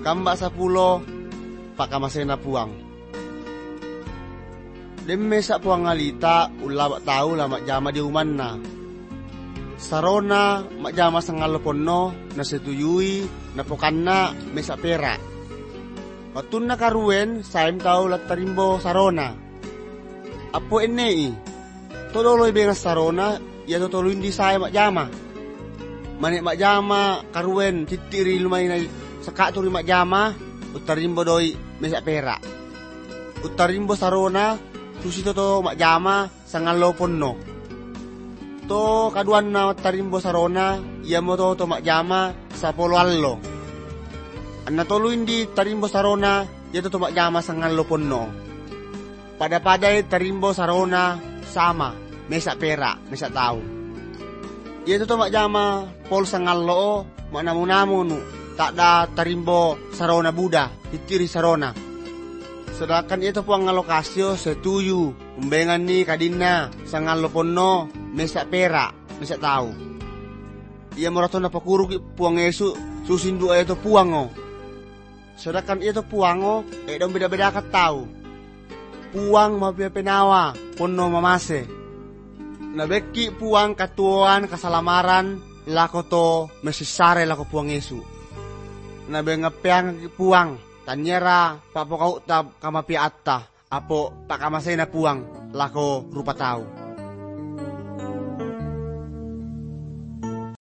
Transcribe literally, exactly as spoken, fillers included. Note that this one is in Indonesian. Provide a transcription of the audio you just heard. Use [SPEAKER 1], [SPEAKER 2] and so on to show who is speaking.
[SPEAKER 1] kambak sapulo pakamasena puang. Demesa puang ngalita ulawak tau lah mak jama di umanna. Sarona mak jama sangalo ponno na setuyui na pokanna mesa pera. Patun na karuen saim tau latarimbo sarona. Apo enei tololoy bengas sarona ya totolo hindi saya mak jama. Manik mak jama karuen titiri lumay na saka turi mak jama utarimbo doi mesa pera. Utarimbo sarona susi toto mak jama sangalo ponno. To kaduan na utarimbo sarona iya mo to mak jama sa polo allo. Anna tolo hindi tarimbo sarona ya toto mak jama sangalo ponno. Pada-padai tarimbo sarona sama mesa pera mesa tau. Iya toto mak jama pol sangalo mak namu-namu nu tak da tarimbo sarona buda titiri sarona. Sedangkan itu puang ngalokasyo setuju umbengan ni kadina sangalo ponno mesa pera mesa tau. Ia morato na pakuru puang esu susindu itu puango. Sedangkan itu puango eh dong beda-beda kat tau. Puang mapia penawa ponno mamase. Nabeki puang katuan kasalamaran lako to mesisare lako puang esu. Nabe ngapeang puang tanyera papo kau tab kamapi atta apo pakamasena puang lako rupa tau.